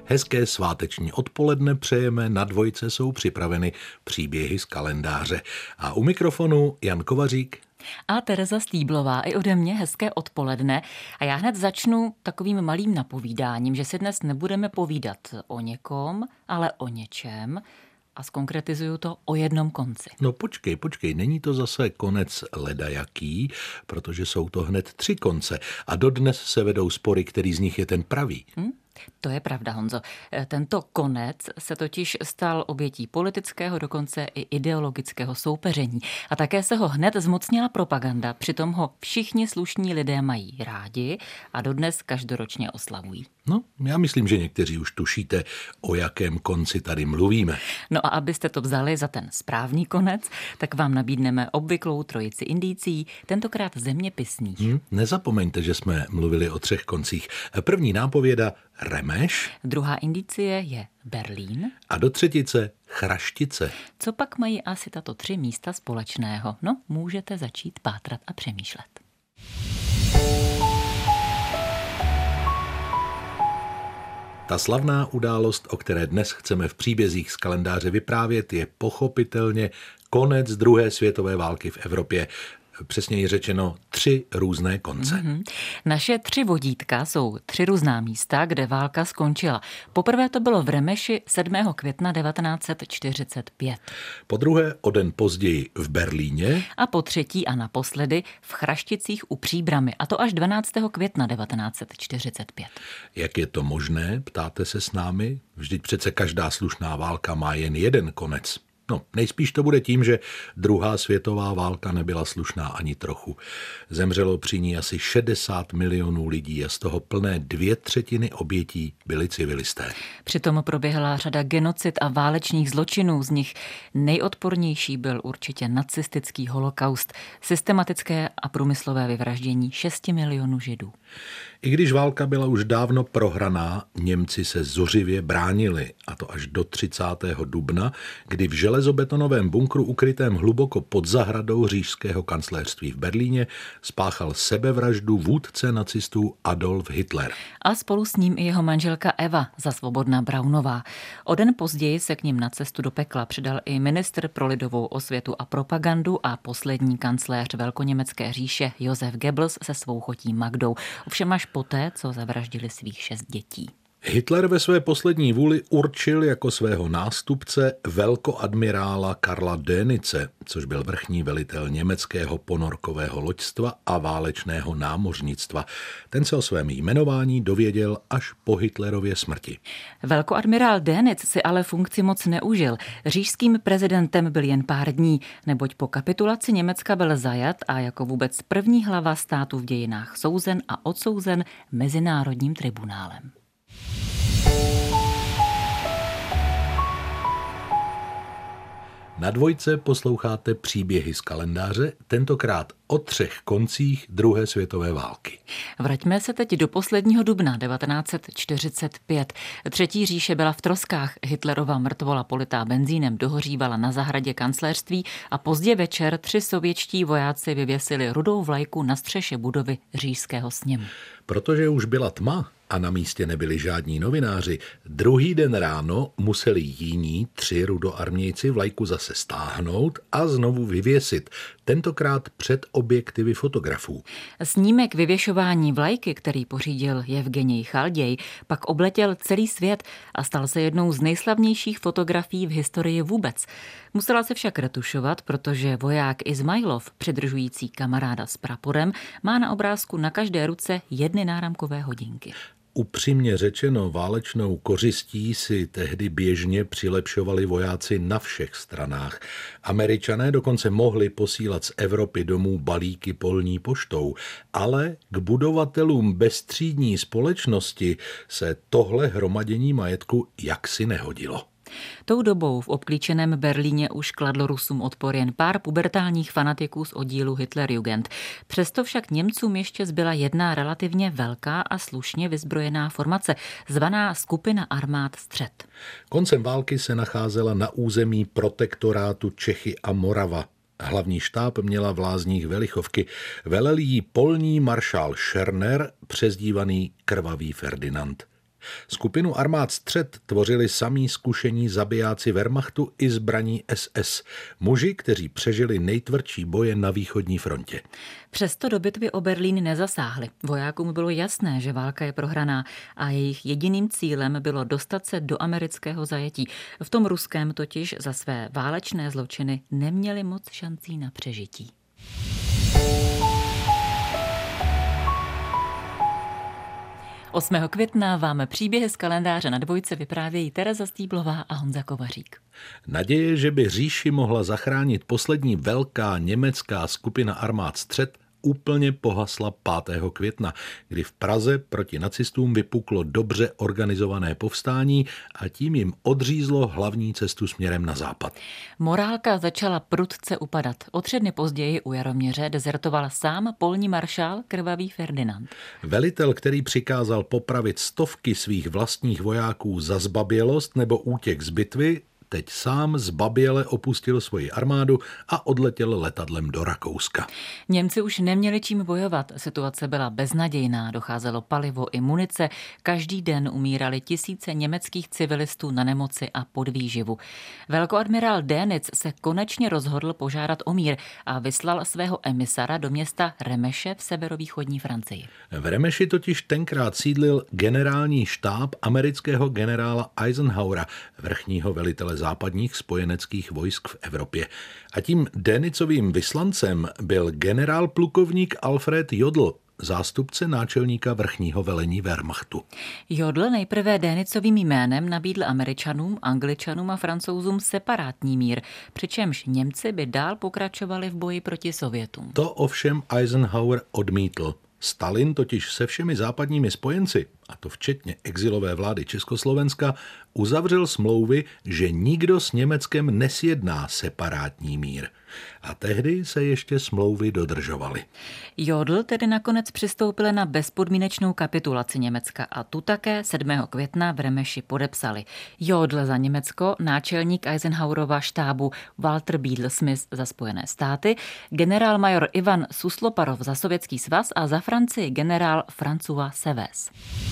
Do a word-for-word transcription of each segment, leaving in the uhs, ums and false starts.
Hezké sváteční odpoledne přejeme, na dvojce jsou připraveny příběhy z kalendáře. A u mikrofonu Jan Kovařík a Tereza Stýblová. I ode mě hezké odpoledne. A já hned začnu takovým malým napovídáním, že si dnes nebudeme povídat o někom, ale o něčem. A zkonkretizuju to o jednom konci. No počkej, počkej, není to zase konec ledajaký, protože jsou to hned tři konce a dodnes se vedou spory, který z nich je ten pravý. Hm? To je pravda, Honzo. Tento konec se totiž stal obětí politického, dokonce i ideologického soupeření. A také se ho hned zmocnila propaganda, přitom ho všichni slušní lidé mají rádi a dodnes každoročně oslavují. No, já myslím, že někteří už tušíte, o jakém konci tady mluvíme. No a abyste to vzali za ten správný konec, tak vám nabídneme obvyklou trojici indicí, tentokrát zeměpisných. Hmm, nezapomeňte, že jsme mluvili o třech koncích. První nápověda Remeš. Druhá indicie je Berlín. A do třetice Chraštice. Co pak mají asi tato tři místa společného? No, můžete začít pátrat a přemýšlet. Ta slavná událost, o které dnes chceme v příbězích z kalendáře vyprávět, je pochopitelně konec druhé světové války v Evropě. Přesněji řečeno tři různé konce. Mm-hmm. Naše tři vodítka jsou tři různá místa, kde válka skončila. Poprvé to bylo v Remeši sedmého května devatenáct set čtyřicet pět. Po druhé o den později v Berlíně. A po třetí a naposledy v Chrašticích u Příbrami, a to až dvanáctého května devatenáct set čtyřicet pět. Jak je to možné, ptáte se s námi? Vždyť přece každá slušná válka má jen jeden konec. No, nejspíš to bude tím, že druhá světová válka nebyla slušná ani trochu. Zemřelo při ní asi šedesát milionů lidí a z toho plné dvě třetiny obětí byli civilisté. Přitom proběhla řada genocid a válečných zločinů, z nich nejodpornější byl určitě nacistický holokaust, systematické a průmyslové vyvraždění šesti milionů Židů. I když válka byla už dávno prohraná, Němci se zuřivě bránili, a to až do třicátého dubna, kdy v železobetonovém bunkru ukrytém hluboko pod zahradou říšského kancléřství v Berlíně spáchal sebevraždu vůdce nacistů Adolf Hitler. A spolu s ním i jeho manželka Eva, zasvobodná Braunová. O den později se k nim na cestu do pekla přidal i ministr pro lidovou osvětu a propagandu a poslední kancléř velkoněmecké říše Josef Goebbels se svou chotí Magdou. Ovšem až poté, co zavraždili svých šest dětí. Hitler ve své poslední vůli určil jako svého nástupce velkoadmirála Karla Dönice, což byl vrchní velitel německého ponorkového loďstva a válečného námořnictva. Ten se o svém jmenování dověděl až po Hitlerově smrti. Velkoadmirál Dönitz si ale funkci moc neužil. Říšským prezidentem byl jen pár dní, neboť po kapitulaci Německa byl zajat a jako vůbec první hlava státu v dějinách souzen a odsouzen mezinárodním tribunálem. Na dvojce posloucháte příběhy z kalendáře, tentokrát o třech koncích druhé světové války. Vraťme se teď do posledního dubna devatenáct set čtyřicet pět. Třetí říše byla v troskách. Hitlerova mrtvola politá benzínem dohořívala na zahradě kancléřství a pozdě večer tři sovětští vojáci vyvěsili rudou vlajku na střeše budovy Říšského sněmu. Protože už byla tma a na místě nebyli žádní novináři, druhý den ráno museli jiní tři rudoarmějci vlajku zase stáhnout a znovu vyvěsit, tentokrát před objektivy fotografů. Snímek vyvěšování vlajky, který pořídil Jevgenij Chalděj, pak obletěl celý svět a stal se jednou z nejslavnějších fotografií v historii vůbec. Musela se však retušovat, protože voják Izmajlov, přidržující kamaráda s praporem, má na obrázku na každé ruce jedny náramkové hodinky. Upřímně řečeno, válečnou kořistí si tehdy běžně přilepšovali vojáci na všech stranách. Američané dokonce mohli posílat z Evropy domů balíky polní poštou, ale k budovatelům bezstřídní společnosti se tohle hromadění majetku jaksi nehodilo. Tou dobou v obklíčeném Berlíně už kladlo Rusům odpor jen pár pubertálních fanatiků z oddílu Hitlerjugend. Přesto však Němcům ještě zbyla jedna relativně velká a slušně vyzbrojená formace, zvaná Skupina armád Střed. Koncem války se nacházela na území protektorátu Čechy a Morava. Hlavní štáb měla v Lázních Velichovky. Velel jí polní maršál Scherner, přezdívaný Krvavý Ferdinand. Skupinu armád střed tvořili samí zkušení zabijáci Wehrmachtu i zbraní S S, muži, kteří přežili nejtvrdší boje na východní frontě. Přesto do bitvy o Berlín nezasáhli. Vojákům bylo jasné, že válka je prohraná a jejich jediným cílem bylo dostat se do amerického zajetí. V tom ruském totiž za své válečné zločiny neměli moc šancí na přežití. osmého května vám příběhy z kalendáře na Dvojce vyprávějí Tereza Stýblová a Honza Kovařík. Naděje, že by říši mohla zachránit poslední velká německá skupina armád střed, úplně pohasla pátého května, kdy v Praze proti nacistům vypuklo dobře organizované povstání a tím jim odřízlo hlavní cestu směrem na západ. Morálka začala prudce upadat. O tři dny později u Jaroměře dezertoval sám polní maršál Krvavý Ferdinand. Velitel, který přikázal popravit stovky svých vlastních vojáků za zbabělost nebo útěk z bitvy, teď sám zbaběle opustil svoji armádu a odletěl letadlem do Rakouska. Němci už neměli čím bojovat, situace byla beznadějná, docházelo palivo i munice, každý den umírali tisíce německých civilistů na nemoci a podvýživu. Velkoadmirál Dönitz se konečně rozhodl požádat o mír a vyslal svého emisara do města Remeše v severovýchodní Francii. V Remeši totiž tenkrát sídlil generální štáb amerického generála Eisenhowera, vrchního velitele západních spojeneckých vojsk v Evropě. A tím Dönitzovým vyslancem byl generál plukovník Alfred Jodl, zástupce náčelníka vrchního velení Wehrmachtu. Jodl nejprve Dönitzovým jménem nabídl Američanům, Angličanům a Francouzům separátní mír, přičemž Němci by dál pokračovali v boji proti Sovětům. To ovšem Eisenhower odmítl. Stalin totiž se všemi západními spojenci, a to včetně exilové vlády Československa, uzavřel smlouvy, že nikdo s Německem nesjedná separátní mír. A tehdy se ještě smlouvy dodržovaly. Jodl tedy nakonec přistoupil na bezpodmínečnou kapitulaci Německa a tu také sedmého května v Remeši podepsali. Jodl za Německo, náčelník Eisenhowerova štábu Walter Bedel-Smith za Spojené státy, generálmajor Ivan Susloparov za Sovětský svaz a za Francii generál François Seves.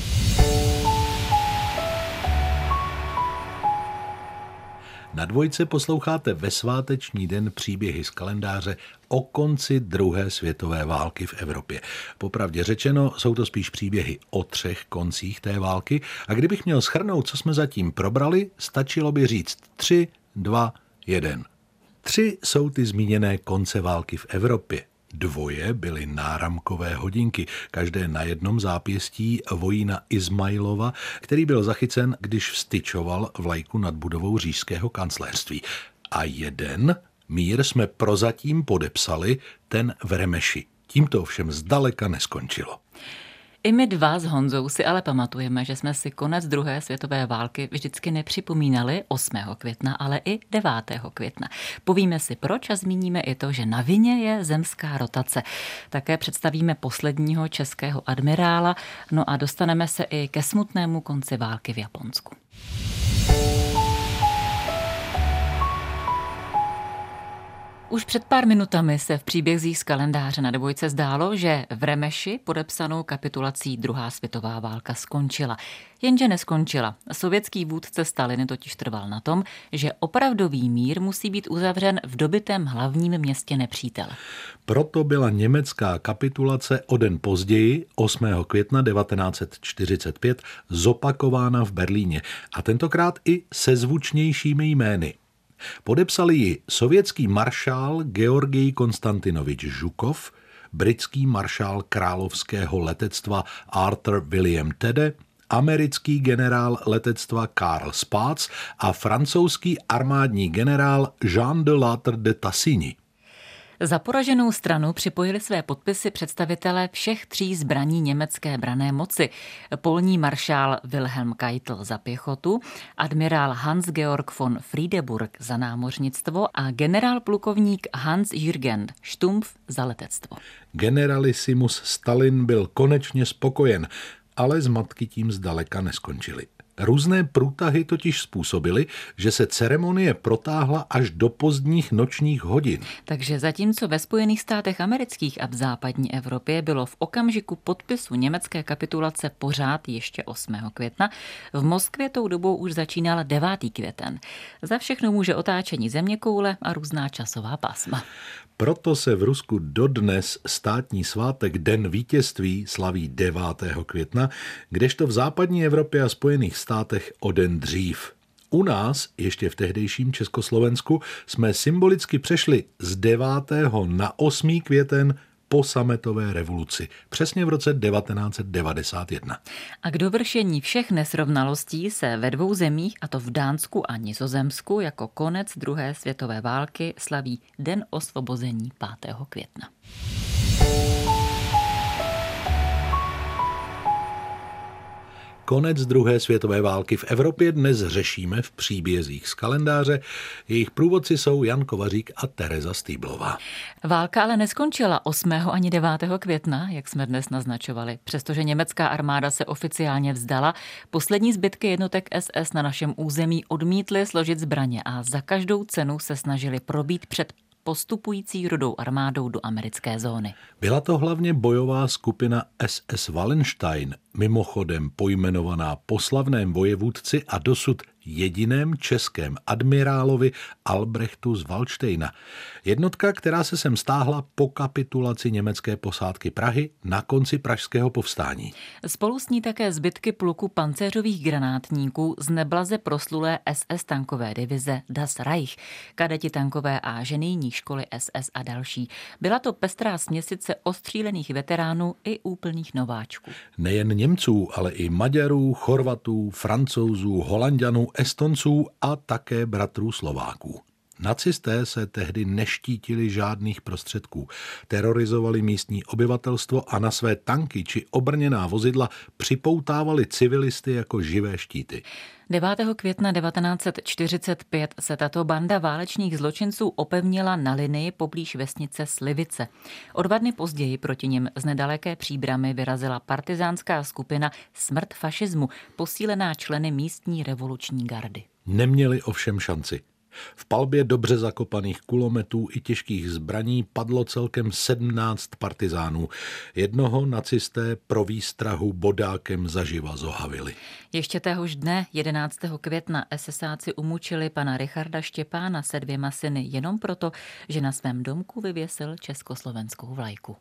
Na Dvojce posloucháte ve sváteční den příběhy z kalendáře o konci druhé světové války v Evropě. Popravdě řečeno, jsou to spíš příběhy o třech koncích té války a kdybych měl shrnout, co jsme zatím probrali, stačilo by říct tři, dva, jeden. Tři jsou ty zmíněné konce války v Evropě. Dvoje byly náramkové hodinky, každé na jednom zápěstí vojína Izmailova, který byl zachycen, když vstyčoval vlajku nad budovou říšského kancléřství. A jeden mír jsme prozatím podepsali, ten v Remeši. Tím to ovšem zdaleka neskončilo. I my dva s Honzou si ale pamatujeme, že jsme si konec druhé světové války vždycky nepřipomínali osmého května, ale i devátého května. Povíme si proč a zmíníme i to, že na vině je zemská rotace. Také představíme posledního českého admirála, no a dostaneme se i ke smutnému konci války v Japonsku. Už před pár minutami se v příbězích z kalendáře na Dvojce zdálo, že v Remeši podepsanou kapitulací druhá světová válka skončila. Jenže neskončila. Sovětský vůdce Stalin totiž trval na tom, že opravdový mír musí být uzavřen v dobytém hlavním městě nepřítele. Proto byla německá kapitulace o den později, osmého května devatenáct set čtyřicet pět, zopakována v Berlíně a tentokrát i se zvučnějšími jmény. Podepsali ji sovětský maršál Georgij Konstantinovič Žukov, britský maršál královského letectva Arthur William Tedde, americký generál letectva Karl Spaatz a francouzský armádní generál Jean de Lattre de Tassigny. Za poraženou stranu připojili své podpisy představitelé všech tří zbraní německé branné moci. Polní maršál Wilhelm Keitel za pěchotu, admirál Hans-Georg von Friedeburg za námořnictvo a generál plukovník Hans-Jürgen Stumpf za letectvo. Generalissimus Stalin byl konečně spokojen, ale zmatky tím zdaleka neskončily. Různé průtahy totiž způsobily, že se ceremonie protáhla až do pozdních nočních hodin. Takže zatímco ve Spojených státech amerických a v západní Evropě bylo v okamžiku podpisu německé kapitulace pořád ještě osmého května, v Moskvě tou dobou už začínal devátý květen. Za všechno může otáčení zeměkoule a různá časová pásma. Proto se v Rusku dodnes státní svátek Den vítězství slaví devátého května, kdežto v západní Evropě a Spojených státech o den dřív. U nás, ještě v tehdejším Československu, jsme symbolicky přešli z devátého na osmý květen po sametové revoluci, přesně v roce devatenáct set devadesát jedna. A k dovršení všech nesrovnalostí se ve dvou zemích, a to v Dánsku a Nizozemsku, jako konec druhé světové války slaví Den osvobození pátého května. Konec druhé světové války v Evropě dnes řešíme v příbězích z kalendáře. Jejich průvodci jsou Jan Kovařík a Tereza Stýblová. Válka ale neskončila osmého ani devátého května, jak jsme dnes naznačovali. Přestože německá armáda se oficiálně vzdala, poslední zbytky jednotek es es na našem území odmítly složit zbraně a za každou cenu se snažili probít před postupující Rudou armádou do americké zóny. Byla to hlavně bojová skupina es es Wallenstein, mimochodem pojmenovaná po slavném vojevůdci a dosud jediném českém admirálovi Albrechtu z Valdštejna. Jednotka, která se sem stáhla po kapitulaci německé posádky Prahy na konci pražského povstání. Spolu s ní také zbytky pluku pancéřových granátníků z neblaze proslulé es es tankové divize Das Reich, kadeti tankové a ženijní školy es es a další. Byla to pestrá směsice ostřílených veteránů i úplných nováčků. Nejen Němců, ale i Maďarů, Chorvatů, Francouzů, Holanďanů, Estonců a také bratrů Slováků. Nacisté se tehdy neštítili žádných prostředků. Terorizovali místní obyvatelstvo a na své tanky či obrněná vozidla připoutávali civilisty jako živé štíty. devátého května devatenáct set čtyřicet pět se tato banda válečných zločinců opevnila na linii poblíž vesnice Slivice. O dva dny později proti nim z nedaleké Příbramy vyrazila partizánská skupina Smrt fašismu, posílená členy místní revoluční gardy. Neměli ovšem šanci. V palbě dobře zakopaných kulometů i těžkých zbraní padlo celkem sedmnáct partizánů. Jednoho nacisté pro výstrahu bodákem zaživa zohavili. Ještě téhož dne, jedenáctého května, esesáci umučili pana Richarda Štěpána se dvěma syny jenom proto, že na svém domku vyvěsil československou vlajku.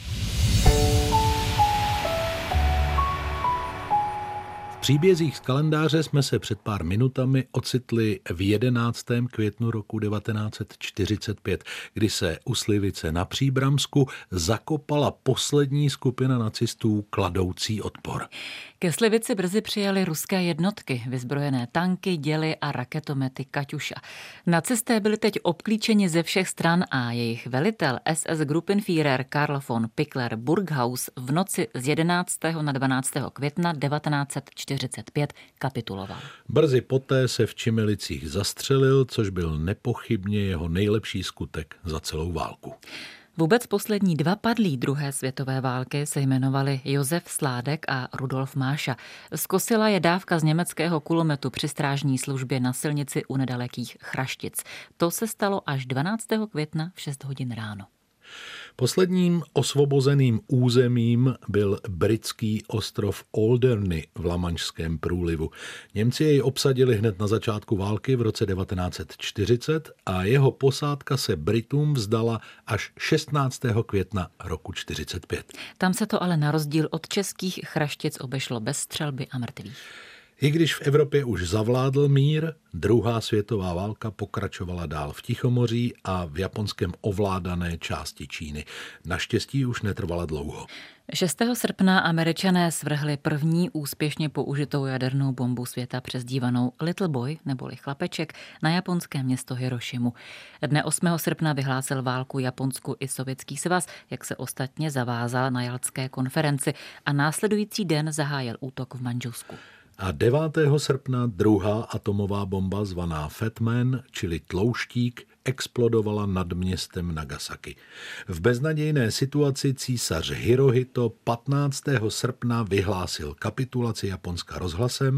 V příbězích z kalendáře jsme se před pár minutami ocitli v jedenáctém květnu roku devatenáct set čtyřicet pět, kdy se u Slivice na Příbramsku zakopala poslední skupina nacistů kladoucí odpor. Ke Slivici brzy přijali ruské jednotky, vyzbrojené tanky, děly a raketomety Kaťuša. Nacisté byli teď obklíčeni ze všech stran a jejich velitel es es Gruppenführer Karl von Pickler-Burghaus v noci z jedenáctého na dvanáctého května devatenáct set čtyřicet pět kapituloval. Brzy poté se v Čimelicích zastřelil, což byl nepochybně jeho nejlepší skutek za celou válku. Vůbec poslední dva padlí druhé světové války se jmenovali Josef Sládek a Rudolf Máša. Zkosila je dávka z německého kulometu při strážní službě na silnici u nedalekých Chraštic. To se stalo až dvanáctého května v šest hodin ráno. Posledním osvobozeným územím byl britský ostrov Alderney v Lamanšském průlivu. Němci jej obsadili hned na začátku války v roce devatenáct set čtyřicet a jeho posádka se Britům vzdala až šestnáctého května roku čtyřicet pět. Tam se to ale na rozdíl od českých Chraštic obešlo bez střelby a mrtvých. I když v Evropě už zavládl mír, druhá světová válka pokračovala dál v Tichomoří a v japonském ovládané části Číny. Naštěstí už netrvala dlouho. šestého srpna Američané svrhli první úspěšně použitou jadernou bombu světa přezdívanou Little Boy neboli chlapeček na japonské město Hirošimu. Dne osmého srpna vyhlásil válku Japonsku i Sovětský svaz, jak se ostatně zavázal na Jaltské konferenci, a následující den zahájil útok v Mandžusku. A devátého srpna druhá atomová bomba zvaná Fat Man, čili tlouštík, explodovala nad městem Nagasaki. V beznadějné situaci císař Hirohito patnáctého srpna vyhlásil kapitulaci Japonska rozhlasem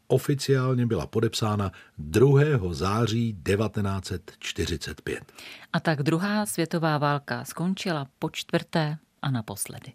oficiálně byla podepsána druhého září devatenáct set čtyřicet pět. A tak druhá světová válka skončila po čtvrté a naposledy.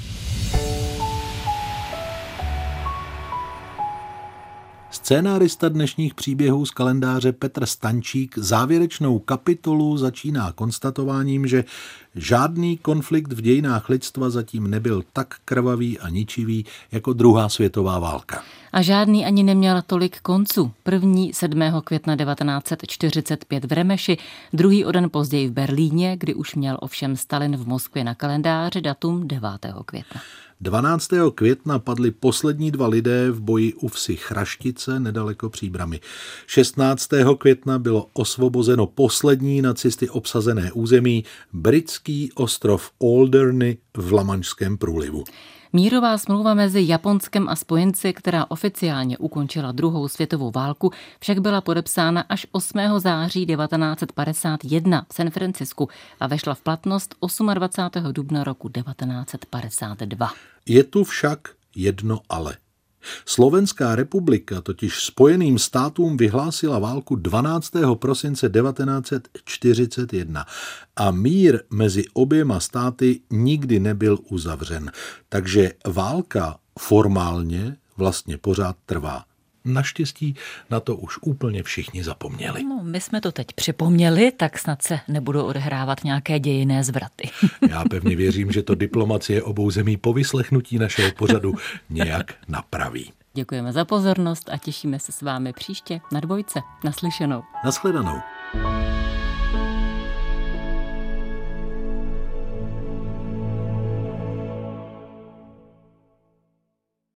Scénárista dnešních příběhů z kalendáře Petr Stančík závěrečnou kapitolu začíná konstatováním, že žádný konflikt v dějinách lidstva zatím nebyl tak krvavý a ničivý jako druhá světová válka. A žádný ani neměl tolik konců. První sedmého května devatenáct set čtyřicet pět v Remeši, druhý o den později v Berlíně, kdy už měl ovšem Stalin v Moskvě na kalendáři datum devátého května. dvanáctého května padli poslední dva lidé v boji u vsi Chraštice nedaleko Příbrami. šestnáctého května bylo osvobozeno poslední nacisty obsazené území, britský ostrov Alderney v Lamanšském průlivu. Mírová smlouva mezi Japonskem a spojenci, která oficiálně ukončila druhou světovou válku, však byla podepsána až osmého září devatenáct set padesát jedna v San Francisku a vešla v platnost dvacátého osmého dubna roku devatenáct set padesát dva. Je tu však jedno ale. Slovenská republika totiž Spojeným státům vyhlásila válku dvanáctého prosince devatenáct set čtyřicet jedna a mír mezi oběma státy nikdy nebyl uzavřen. Takže válka formálně vlastně pořád trvá. Naštěstí na to už úplně všichni zapomněli. No, my jsme to teď připomněli, tak snad se nebudou odehrávat nějaké dějinné zvraty. Já pevně věřím, že to diplomacie obou zemí po vyslechnutí našeho pořadu nějak napraví. Děkujeme za pozornost a těšíme se s vámi příště na Dvojce. Naslyšenou. Nashledanou.